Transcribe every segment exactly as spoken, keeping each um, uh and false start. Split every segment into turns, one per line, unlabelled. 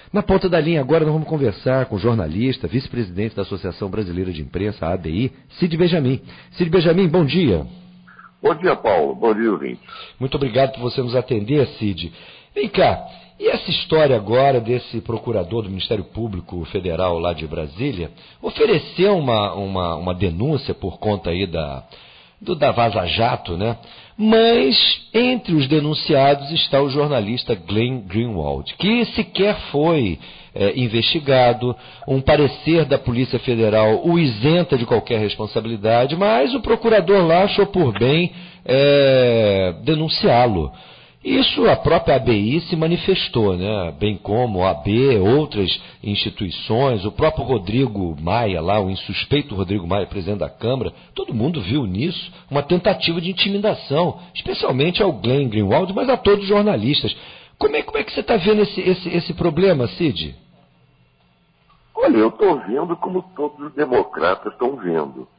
Na ponta da linha agora nós vamos conversar com o jornalista, vice-presidente da Associação Brasileira de Imprensa, a A B I, Cid Benjamin. Cid Benjamin, bom dia.
Bom dia, Paulo. Bom dia, ouvinte.
Muito obrigado por você nos atender, Cid. Vem cá, e essa história agora desse procurador do Ministério Público Federal lá de Brasília ofereceu uma, uma, uma denúncia por conta aí da, do, da Vaza Jato, né? Mas entre os denunciados está o jornalista Glenn Greenwald, que sequer foi é, investigado, um parecer da Polícia Federal o isenta de qualquer responsabilidade, mas o procurador lá achou por bem é, denunciá-lo. Isso a própria A B I se manifestou, né? Bem como a A B, outras instituições, o próprio Rodrigo Maia lá, o insuspeito Rodrigo Maia, presidente da Câmara, todo mundo viu nisso uma tentativa de intimidação, especialmente ao Glenn Greenwald, mas a todos os jornalistas. Como é, como é que você está vendo esse, esse, esse problema, Cid?
Olha, eu estou vendo como todos os democratas estão vendo.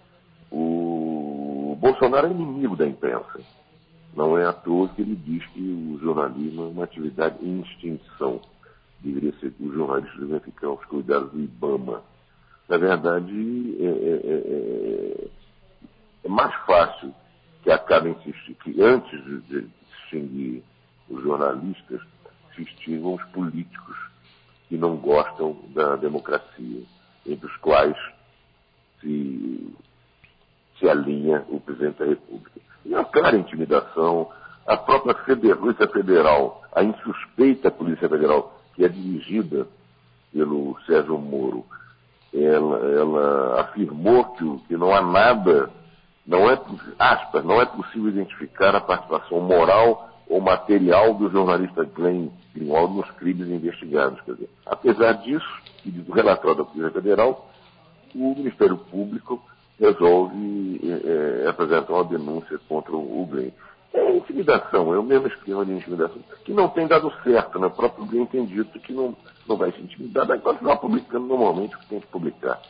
O Bolsonaro é inimigo da imprensa. Não é à toa que ele diz que o jornalismo é uma atividade em extinção. Deveria ser que os jornalistas deveriam ficar aos cuidados do IBAMA. Na verdade, é, é, é, é mais fácil que acabem se que antes de extinguir os jornalistas, se extingam os políticos que não gostam da democracia, entre os quais se, se alinha o presidente da República. E a clara intimidação, a própria Polícia Federal, a insuspeita Polícia Federal, que é dirigida pelo Sérgio Moro, ela, ela afirmou que, que não há nada, não é, aspas, não é possível identificar a participação moral ou material do jornalista Glenn Greenwald nos crimes investigados. Quer dizer, apesar disso, e do relatório da Polícia Federal, o Ministério Público resolve é, é, apresentar uma denúncia contra o Glenn. É intimidação, é o mesmo esquema de intimidação, que não tem dado certo, né? O próprio Glenn tem dito que não, não vai se intimidar, vai continuar publicando normalmente o que tem que publicar.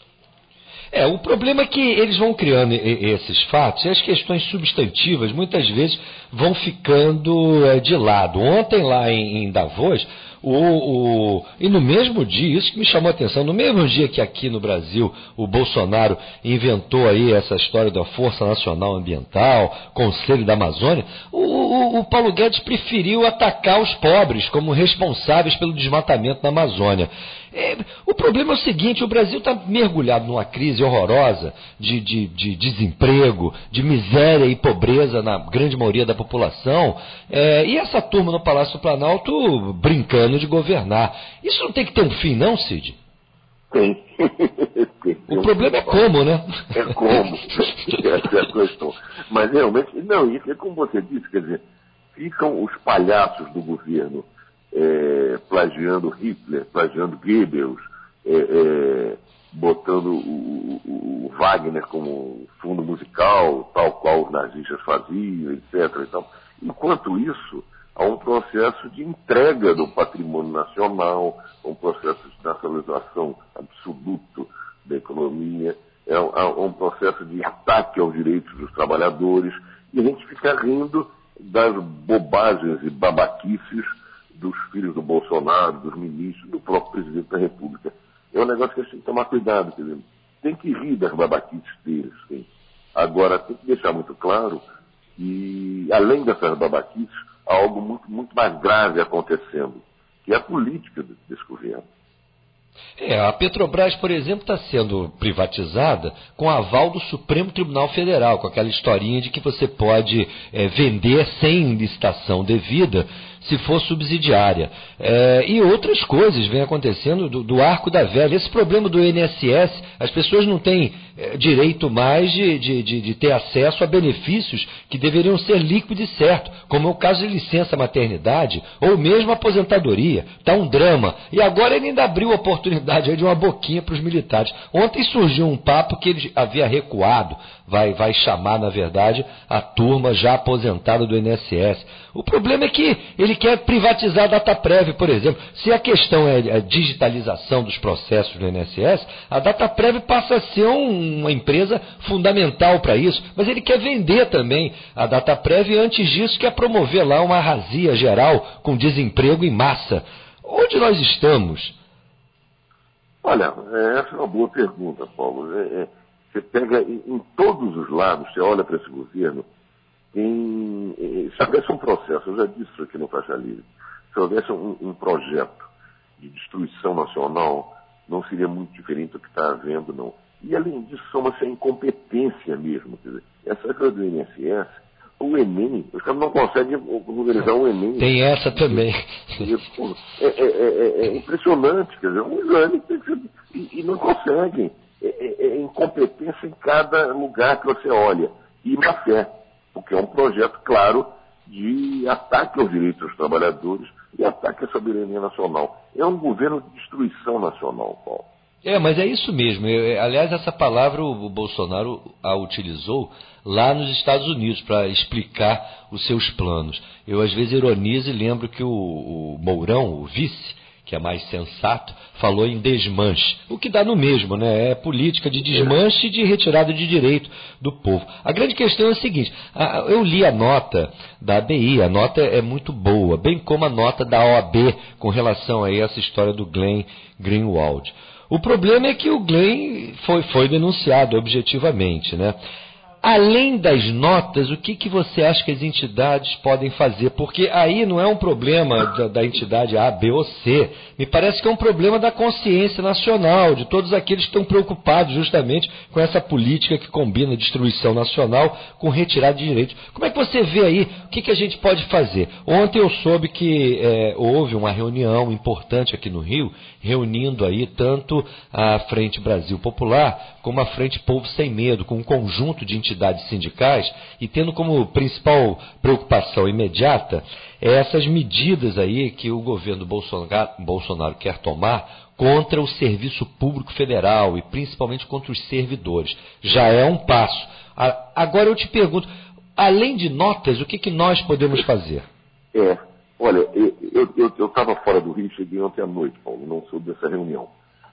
É, o problema é que eles vão criando esses fatos e as questões substantivas muitas vezes vão ficando é, de lado. Ontem lá em, em Davos, o, o, e no mesmo dia, isso que me chamou a atenção, no mesmo dia que aqui no Brasil o Bolsonaro inventou aí essa história da Força Nacional Ambiental, Conselho da Amazônia, o, o, o Paulo Guedes preferiu atacar os pobres como responsáveis pelo desmatamento na Amazônia. É, o problema é o seguinte, o Brasil está mergulhado numa crise horrorosa de, de, de desemprego, de miséria e pobreza na grande maioria da população, é, e essa turma no Palácio do Planalto brincando de governar. Isso não tem que ter um fim, não, Cid?
Tem.
O problema é como, né?
É como. Essa é a questão. Mas realmente, não, isso é como você disse, quer dizer, ficam os palhaços do governo é, plagiando Hitler, plagiando Goebbels, é, é, botando o, o, o Wagner como fundo musical, tal qual os nazistas faziam, etcétera. Então, enquanto isso, há um processo de entrega do patrimônio nacional, um processo de nacionalização absoluto da economia, é um, é um processo de ataque aos direitos dos trabalhadores, e a gente fica rindo das bobagens e babaquices dos filhos do Bolsonaro, dos ministros, do próprio presidente da República. É um negócio que a gente tem que tomar cuidado, quer dizer, tem que rir das babaquices deles, sim. Agora, tem que deixar muito claro que, além dessas babaquices, há algo muito, muito mais grave acontecendo, que é a política desse governo.
É, a Petrobras, por exemplo, está sendo privatizada com aval do Supremo Tribunal Federal, com aquela historinha de que você pode é, vender sem licitação devida se for subsidiária. É, e outras coisas vêm acontecendo do, do arco da velha. Esse problema do I N S S, as pessoas não têm é, direito mais de, de, de, de ter acesso a benefícios que deveriam ser líquidos e certos, como é o caso de licença maternidade ou mesmo aposentadoria. Está um drama. E agora ele ainda abriu a oportunidade aí de uma boquinha para os militares. Ontem surgiu um papo que ele havia recuado, vai, vai chamar, na verdade, a turma já aposentada do I N S S. O problema é que ele quer privatizar a Dataprev, por exemplo. Se a questão é a digitalização dos processos do I N S S, a Dataprev passa a ser um, uma empresa fundamental para isso, mas ele quer vender também a Dataprev e antes disso quer promover lá uma razia geral com desemprego em massa. onde nós estamos?
Olha, essa é uma boa pergunta, Paulo. É, é, você pega em, em todos os lados, você olha para esse governo, tem, é, se houvesse um processo, eu já disse isso aqui no Faixa Livre, se houvesse um, um projeto de destruição nacional, não seria muito diferente do que está havendo, não. E, além disso, soma-se a incompetência mesmo. Quer dizer, essa coisa do I N S S, o Enem, os caras não conseguem organizar o Enem.
Tem essa também.
É, é, é, é impressionante, quer dizer, um exame tem que ser, e, e não conseguem. É, é, é incompetência em cada lugar que você olha. E má fé, porque é um projeto, claro, de ataque aos direitos dos trabalhadores e ataque à soberania nacional. É um governo de destruição nacional, Paulo.
É, mas é isso mesmo. Eu, aliás, essa palavra o Bolsonaro a utilizou lá nos Estados Unidos para explicar os seus planos. Eu, às vezes, ironizo e lembro que o, o Mourão, o vice, que é mais sensato, falou em desmanche. O que dá no mesmo, né? É política de desmanche e de retirada de direito do povo. A grande questão é a seguinte, a, eu li a nota da A B I, a nota é muito boa, bem como a nota da O A B com relação a essa história do Glenn Greenwald. O problema é que o Glenn foi, foi denunciado objetivamente, né? Além das notas, o que, que você acha que as entidades podem fazer? Porque aí não é um problema da, da entidade A, B ou C. Me parece que é um problema da consciência nacional, de todos aqueles que estão preocupados justamente com essa política que combina destruição nacional com retirada de direitos. Como é que você vê aí? O que, que a gente pode fazer? Ontem eu soube que é, houve uma reunião importante aqui no Rio, reunindo aí tanto a Frente Brasil Popular como a Frente Povo Sem Medo, com um conjunto de entidades sindicais e tendo como principal preocupação imediata essas medidas aí que o governo Bolsonaro, Bolsonaro quer tomar contra o serviço público federal e principalmente contra os servidores. Já é um passo. Agora eu te pergunto, além de notas, o que, que nós podemos fazer?
É, olha, eu estava fora do Rio, cheguei ontem à noite, Paulo, não soube dessa reunião.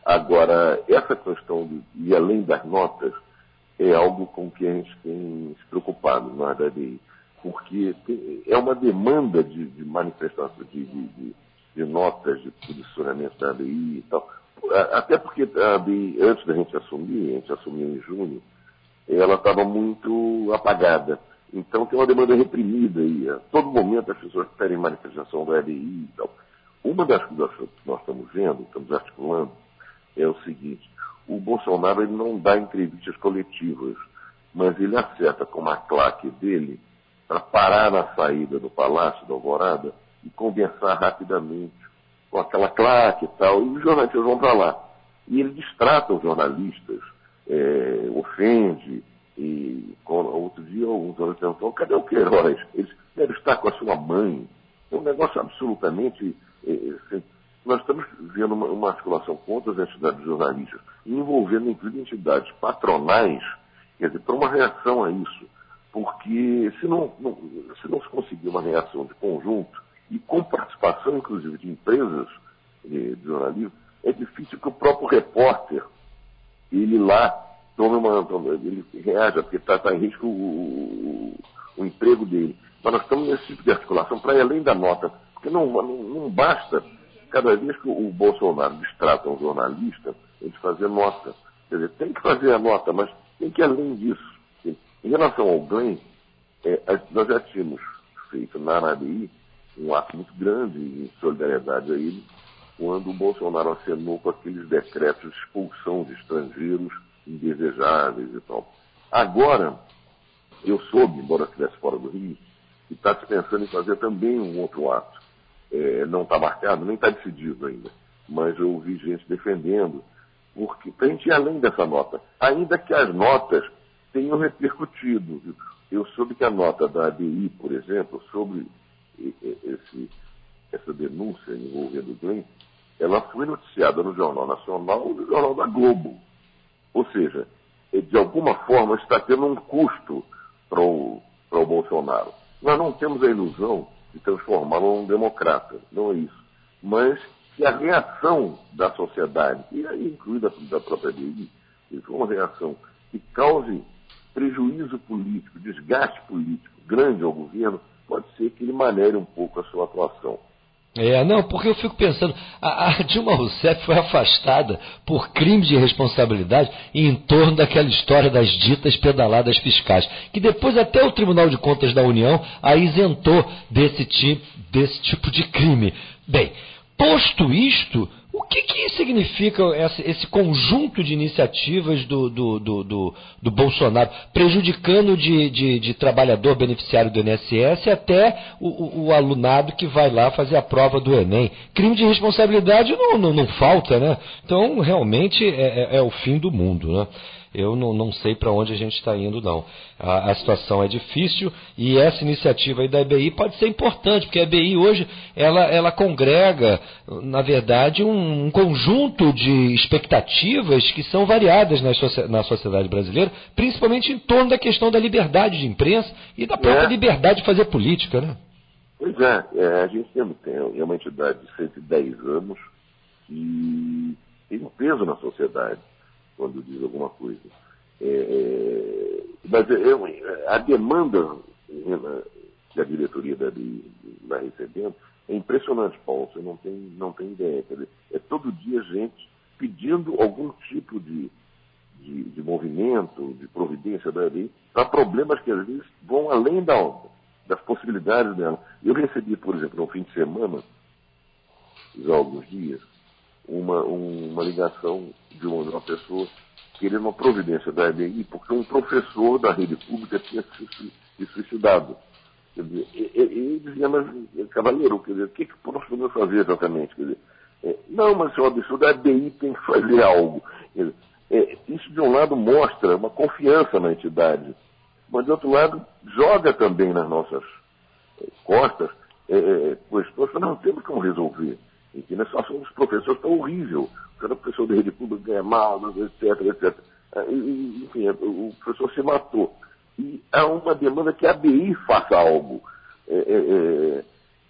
Agora, essa questão de ir além das notas é algo com que a gente tem se preocupado na A B I, porque tem, é uma demanda de, de manifestação, de, de, de notas de posicionamento da A B I e tal. Até porque a A B I, antes da gente assumir, a gente assumiu em junho, ela estava muito apagada. Então tem uma demanda reprimida aí. A todo momento as pessoas pedem manifestação da A B I e tal. Uma das coisas que nós estamos vendo, estamos articulando, é o seguinte: o Bolsonaro ele não dá entrevistas coletivas, mas ele acerta com a claque dele para parar na saída do Palácio da Alvorada e conversar rapidamente com aquela claque e tal, e os jornalistas vão para lá. E ele distrata os jornalistas, é, ofende, e com, outro dia alguns jornalistas perguntam, cadê o Queiroz? Ele deve estar com a sua mãe. É um negócio absolutamente... É, nós estamos vendo uma, uma articulação contra as entidades jornalistas, envolvendo inclusive entidades patronais, quer dizer, para uma reação a isso. Porque se não, não, se não se conseguir uma reação de conjunto, e com participação inclusive de empresas eh, de jornalismo, é difícil que o próprio repórter, ele lá, tome uma, ele reaja, porque está tá em risco o, o, o emprego dele. Mas nós estamos nesse tipo de articulação para ir além da nota, porque não, não, não basta... Cada vez que o Bolsonaro distrata um jornalista, ele fazer nota. Quer dizer, tem que fazer a nota, mas tem que ir além disso. Em relação ao Glenn, é, nós já tínhamos feito na A B I um ato muito grande em solidariedade a ele, quando o Bolsonaro acenou com aqueles decretos de expulsão de estrangeiros indesejáveis e tal. Agora, eu soube, embora estivesse fora do Rio, que está se pensando em fazer também um outro ato. É, não está marcado, nem está decidido ainda, mas eu ouvi gente defendendo, porque para a gente ir além dessa nota, ainda que as notas tenham repercutido. Eu soube que a nota da A B I, por exemplo, sobre esse, essa denúncia envolvendo o Glenn, ela foi noticiada no Jornal Nacional e no Jornal da Globo. Ou seja, de alguma forma está tendo um custo para o, para o Bolsonaro. Nós não temos a ilusão de transformá-lo num democrata, não é isso. Mas que a reação da sociedade, e aí incluída da própria A B I, se for uma reação que cause prejuízo político, desgaste político grande ao governo, pode ser que ele maneire um pouco a sua atuação.
É, não, porque eu fico pensando, a, a Dilma Rousseff foi afastada por crime de responsabilidade em torno daquela história das ditas pedaladas fiscais, que depois até o Tribunal de Contas da União a isentou desse tipo, desse tipo de crime. Bem, posto isto, o que, que significa esse, esse conjunto de iniciativas do, do, do, do, do Bolsonaro, prejudicando de, de, de trabalhador beneficiário do I N S S até o, o, o alunado que vai lá fazer a prova do Enem? Crime de responsabilidade não, não, não falta, né? Então, realmente, é, é, é o fim do mundo, né? Eu não, não sei para onde a gente está indo, não. A, a situação é difícil e essa iniciativa aí da E B I pode ser importante, porque a E B I hoje, ela, ela congrega, na verdade, um, um conjunto de expectativas que são variadas na, na sociedade brasileira, principalmente em torno da questão da liberdade de imprensa e da própria é. liberdade de fazer política, né?
Pois é, é a gente tem, tem é uma entidade de cento e dez anos e tem um peso na sociedade quando diz alguma coisa. É, é, mas eu, a demanda que a diretoria da B I vai recebendo é impressionante, Paulo, você não tem, não tem ideia. Quer dizer, é todo dia gente pedindo algum tipo de, de, de movimento, de providência da B I, para problemas que às vezes vão além da, das possibilidades dela. Eu recebi, por exemplo, no fim de semana, já há alguns dias, Uma, um, uma ligação de uma, de uma pessoa querendo uma providência da E B I porque um professor da rede pública tinha se, se suicidado. Quer dizer, ele dizia, mas, cavaleiro, quer dizer, o que, que nós podemos fazer exatamente? Quer dizer, é, não, mas isso é um absurdo, a E B I tem que fazer algo. Quer dizer, é, isso, de um lado, mostra uma confiança na entidade, mas, de outro lado, joga também nas nossas é, costas é, questões que nós não temos como resolver. E que na situação dos professores está horrível. Cada professor da rede pública ganha mal, etc, etcétera. E, enfim, o professor se matou. E há uma demanda que a B I faça algo. É, é,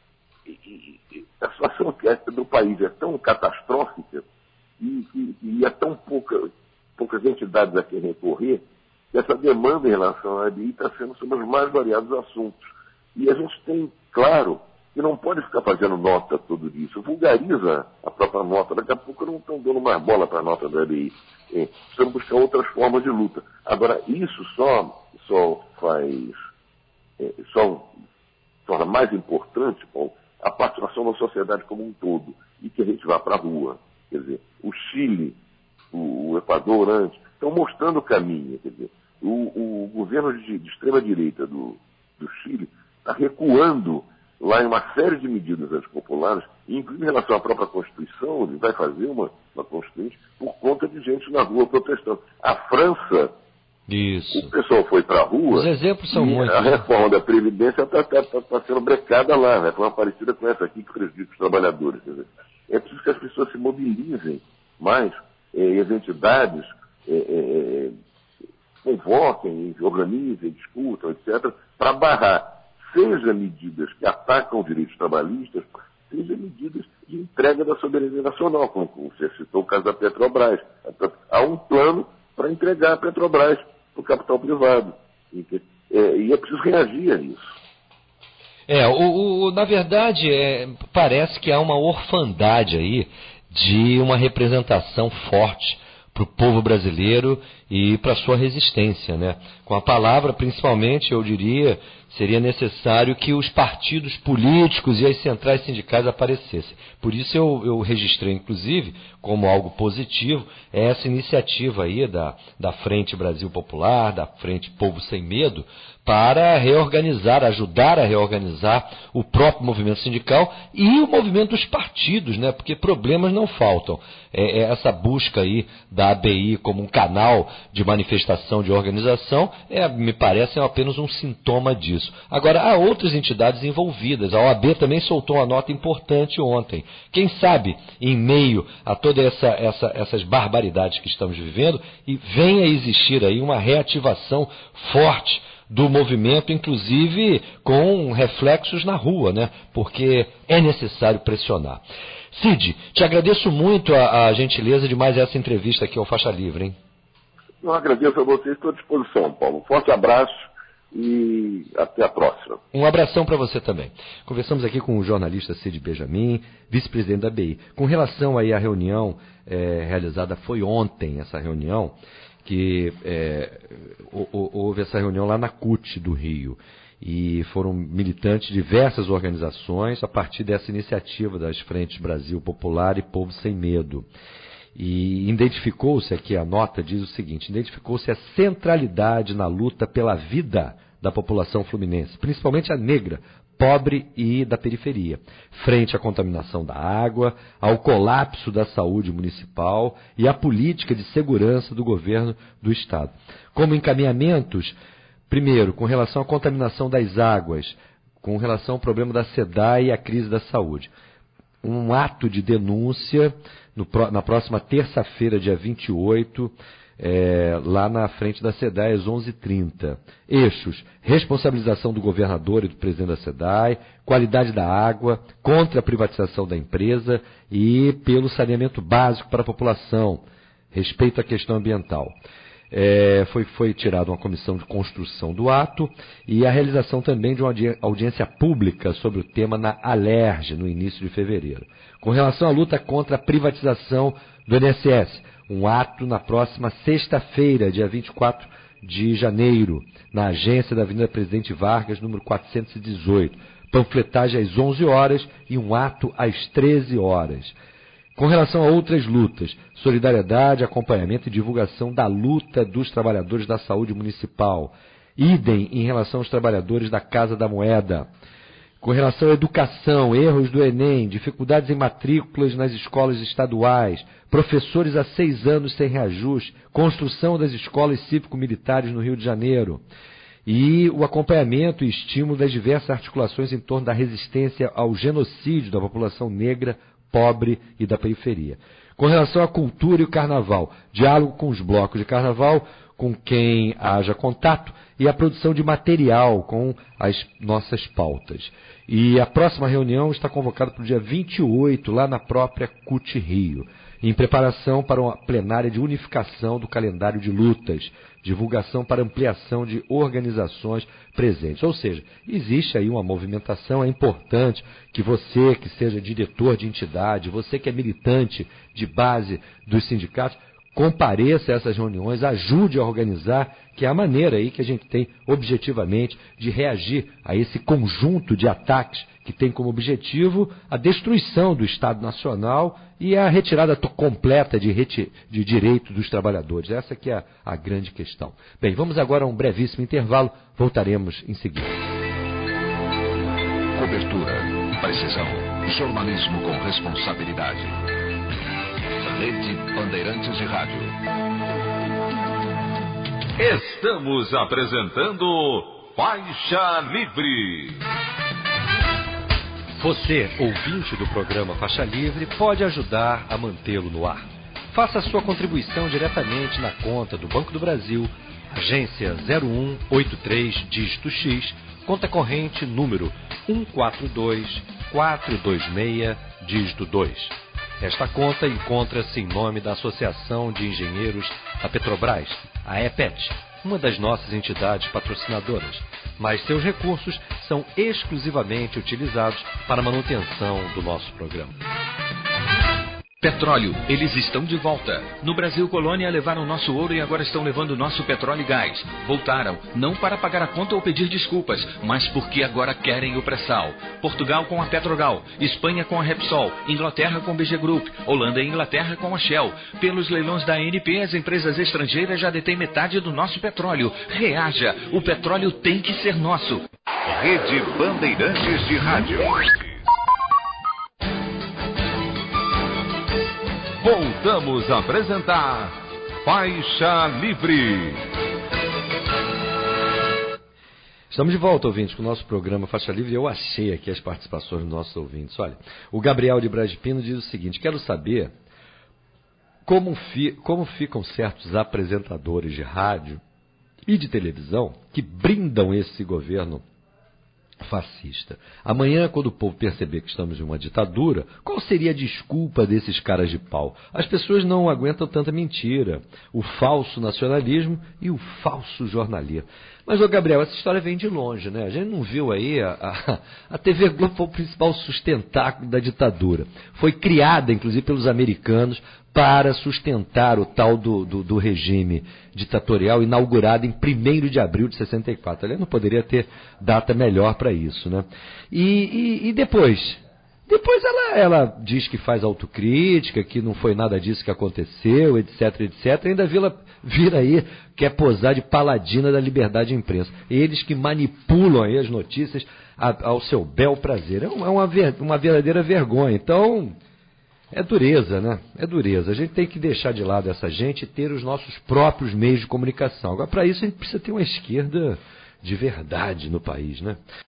e, e, a situação do país é tão catastrófica e, e, e há tão pouca, poucas entidades a quem recorrer que essa demanda em relação à B I está sendo sobre os mais variados assuntos. E a gente tem, claro, e não pode ficar fazendo nota todo dia. Isso vulgariza a própria nota. Daqui a pouco não estão dando mais bola para a nota da E B I. É, precisamos buscar outras formas de luta. Agora, isso só, só faz, é, só torna mais importante, Paulo, a participação da sociedade como um todo. E que a gente vá para a rua. Quer dizer, o Chile, o, o Equador antes, estão mostrando o caminho. Quer dizer, o, o governo de, de extrema-direita do, do Chile está recuando lá em uma série de medidas antipopulares, inclusive em relação à própria Constituição, ele vai fazer uma, uma Constituinte por conta de gente na rua protestando. A França,
Isso.
o pessoal foi para a rua.
Os exemplos são
e
muitos.
A reforma né? da Previdência está tá, tá, tá sendo brecada lá, né? Foi uma parecida com essa aqui que prejudica os trabalhadores. Quer dizer, é preciso que as pessoas se mobilizem mais, é, e as entidades é, é, convoquem, organizem, discutam, etcétera, para barrar. Seja medidas que atacam os direitos trabalhistas, seja medidas de entrega da soberania nacional, como você citou o caso da Petrobras. Há um plano para entregar a Petrobras para o capital privado. E é, e é preciso reagir a isso.
É, o, o, na verdade, é, parece que há uma orfandade aí de uma representação forte para o povo brasileiro e para a sua resistência, né? Com a palavra, principalmente, eu diria, seria necessário que os partidos políticos e as centrais sindicais aparecessem. Por isso eu, eu registrei, inclusive, como algo positivo, essa iniciativa aí da, da Frente Brasil Popular, da Frente Povo Sem Medo, para reorganizar, ajudar a reorganizar o próprio movimento sindical e o movimento dos partidos, né? Porque problemas não faltam. É, é essa busca aí da A B I como um canal de manifestação, de organização, é, me parece é apenas um sintoma disso. Agora, há outras entidades envolvidas. A O A B também soltou uma nota importante ontem. Quem sabe, em meio a todas essa, essa, essas barbaridades que estamos vivendo, e venha a existir aí uma reativação forte do movimento, inclusive com reflexos na rua, né? Porque é necessário pressionar. Cid, te agradeço muito a, a gentileza de mais essa entrevista aqui ao Faixa Livre, hein?
Eu agradeço a vocês, estou à disposição, Paulo. Um forte abraço e até a próxima.
Um abração para você também. Conversamos aqui com o jornalista Cid Benjamin, vice-presidente da B I. Com relação aí à reunião é, realizada, foi ontem essa reunião, que é, houve essa reunião lá na C U T do Rio. E foram militantes de diversas organizações a partir dessa iniciativa das Frentes Brasil Popular e Povo Sem Medo. E identificou-se, aqui a nota diz o seguinte, identificou-se a centralidade na luta pela vida da população fluminense, principalmente a negra, pobre e da periferia, frente à contaminação da água, ao colapso da saúde municipal e à política de segurança do governo do Estado. Como encaminhamentos, primeiro, com relação à contaminação das águas, com relação ao problema da SEDAI e à crise da saúde. Um ato de denúncia no, na próxima terça-feira, dia vinte e oito, é, lá na frente da SEDAI, às onze e trinta. Eixos: responsabilização do governador e do presidente da SEDAI, qualidade da água, contra a privatização da empresa e pelo saneamento básico para a população, respeito à questão ambiental. É, foi, foi tirada uma comissão de construção do ato e a realização também de uma audiência pública sobre o tema na Alerj, no início de fevereiro. Com relação à luta contra a privatização do I N S S, um ato na próxima sexta-feira, dia vinte e quatro de janeiro, na agência da Avenida Presidente Vargas, número quatrocentos e dezoito. Panfletagem às onze horas e um ato às treze horas. Com relação a outras lutas, solidariedade, acompanhamento e divulgação da luta dos trabalhadores da saúde municipal. Idem em relação aos trabalhadores da Casa da Moeda. Com relação à educação, erros do Enem, dificuldades em matrículas nas escolas estaduais, professores há seis anos sem reajuste, construção das escolas cívico-militares no Rio de Janeiro. E o acompanhamento e estímulo das diversas articulações em torno da resistência ao genocídio da população negra, pobre e da periferia. Com relação à cultura e o carnaval, diálogo com os blocos de carnaval, com quem haja contato, e a produção de material com as nossas pautas. E a próxima reunião está convocada para o dia vinte e oito, lá na própria C U T Rio, em preparação para uma plenária de unificação do calendário de lutas, divulgação para ampliação de organizações presentes. Ou seja, existe aí uma movimentação, é importante que você, que seja diretor de entidade, você que é militante de base dos sindicatos, compareça a essas reuniões, ajude a organizar, que é a maneira aí que a gente tem objetivamente de reagir a esse conjunto de ataques que tem como objetivo a destruição do Estado Nacional e a retirada completa de, reti- de direito dos trabalhadores. Essa que é a, a grande questão. Bem, vamos agora a um brevíssimo intervalo, voltaremos em seguida.
Cobertura, precisão, jornalismo com responsabilidade. Rede Bandeirantes de Rádio.
Estamos apresentando Faixa Livre.
Você, ouvinte do programa Faixa Livre, pode ajudar a mantê-lo no ar. Faça a sua contribuição diretamente na conta do Banco do Brasil, agência zero um oito três, dígito X, conta corrente número um quatro dois quatro dois seis, dígito dois. Esta conta encontra-se em nome da Associação de Engenheiros da Petrobras, a E P E T, uma das nossas entidades patrocinadoras, mas seus recursos são exclusivamente utilizados para a manutenção do nosso programa.
Petróleo, eles estão de volta. No Brasil Colônia levaram nosso ouro e agora estão levando nosso petróleo e gás. Voltaram, não para pagar a conta ou pedir desculpas, mas porque agora querem o pré-sal. Portugal com a Petrogal, Espanha com a Repsol, Inglaterra com o B G Group, Holanda e Inglaterra com a Shell. Pelos leilões da A N P, as empresas estrangeiras já detêm metade do nosso petróleo. Reaja, o petróleo tem que ser nosso.
Rede Bandeirantes de Rádio. Voltamos a apresentar Faixa Livre.
Estamos de volta, ouvintes, com o nosso programa Faixa Livre. Eu achei aqui as participações dos nossos ouvintes. Olha, o Gabriel de Braz de Pino diz o seguinte: quero saber como, fi, como ficam certos apresentadores de rádio e de televisão que brindam esse governo fascista. Amanhã, quando o povo perceber que estamos em uma ditadura, qual seria a desculpa desses caras de pau? As pessoas não aguentam tanta mentira, o falso nacionalismo e o falso jornalismo. Mas, ô Gabriel, essa história vem de longe, né? A gente não viu aí, a, a, a T V Globo foi o principal sustentáculo da ditadura. Foi criada, inclusive, pelos americanos para sustentar o tal do, do, do regime ditatorial inaugurado em primeiro de abril de sessenta e quatro. Aliás, não poderia ter data melhor para isso, né? E, e, e depois? Depois ela, ela diz que faz autocrítica, que não foi nada disso que aconteceu, etc, etcétera. Ainda vira, vira aí, quer posar de paladina da liberdade de imprensa. Eles que manipulam aí as notícias a, ao seu bel prazer. É uma, uma, uma verdadeira vergonha. Então, é dureza, né? É dureza. A gente tem que deixar de lado essa gente e ter os nossos próprios meios de comunicação. Agora, para isso, a gente precisa ter uma esquerda de verdade no país, né?